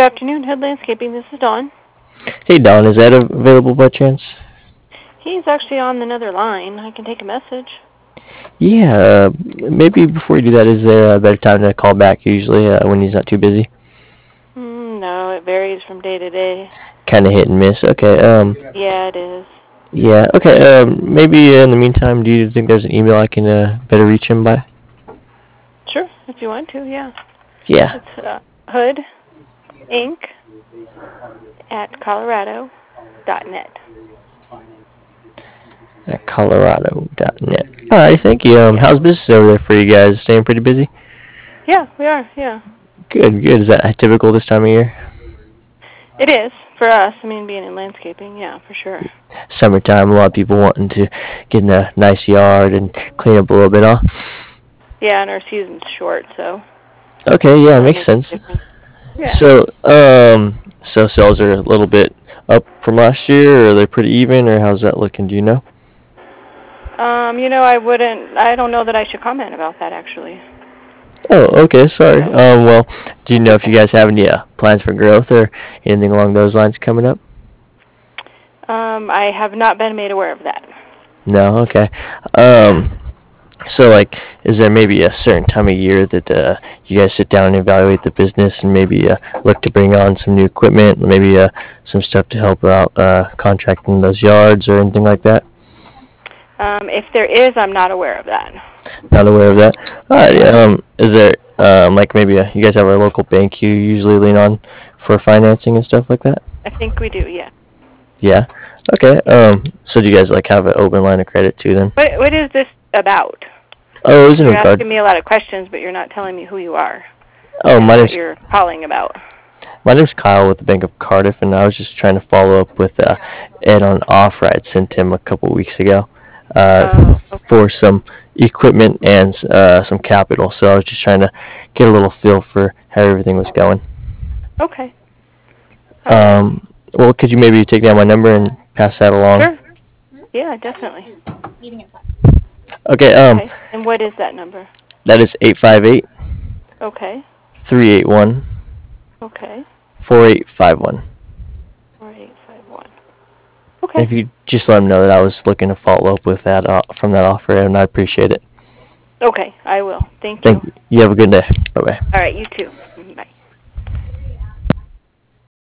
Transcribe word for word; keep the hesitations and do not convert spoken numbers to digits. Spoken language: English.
afternoon, Head Landscaping. This is Dawn. Hey Don, is that available by chance? He's actually on another line. I can take a message. Yeah, uh, maybe before you do that, is there a better time to call back usually uh, when he's not too busy? Mm, no, it varies from day to day. Kind of hit and miss. Okay. Um. Yeah, it is. Yeah. Okay. Um. Maybe in the meantime, do you think there's an email I can uh, better reach him by? Sure, if you want to, yeah. Yeah. It's uh, Hood Inc at colorado dot net. At colorado dot net. All right. Thank you. Um. How's business over there for you guys? Staying pretty busy? Yeah, we are, yeah. Good. Good. Is that typical this time of year? It is, for us. I mean, being in landscaping, yeah, for sure. Summertime, a lot of people wanting to get in a nice yard and clean up a little bit, huh? Yeah, and our season's short, so. Okay, yeah, That makes makes a sense. difference. Yeah. So, um, so sales are a little bit up from last year, or are they pretty even, or how's that looking? Do you know? Um, you know, I wouldn't, I don't know that I should comment about that, actually. Oh, okay, sorry. So, Um, well, do you know if okay. you guys have any uh, plans for growth or anything along those lines coming up? Um, I have not been made aware of that. No, okay. Um, so like, is there maybe a certain time of year that uh, you guys sit down and evaluate the business and maybe uh, look to bring on some new equipment, maybe uh, some stuff to help out uh, contracting those yards or anything like that? Um, if there is, I'm not aware of that. Not aware of that. All right. Um, is there um like maybe a, you guys have a local bank you usually lean on for financing and stuff like that? I think we do, yeah. Yeah. Okay. Um. So do you guys like have an open line of credit too then? What What is this about? Oh, it was in You're regard. asking me a lot of questions, but you're not telling me who you are. Oh, And my what name's you're calling about. my name's Kyle with the Bank of Cardiff, and I was just trying to follow up with uh, Ed on an offer I'd sent him a couple weeks ago, uh, Oh, okay. for some equipment and uh some capital. So I was just trying to get a little feel for how everything was going. Okay. All right. Um. Well, could you maybe take down my number and pass that along? Sure. Yeah, definitely. Okay. Um. Okay. And what is that number? That is eight five eight, Okay. three eight one, Okay. four eight five one. Four eight five one. And Okay. if you just let them know that I was looking to follow up with that uh, from that offer, and I appreciate it. Okay, I will. Thank you. Thank you. You have a good day. Bye bye. All right, you too. Bye.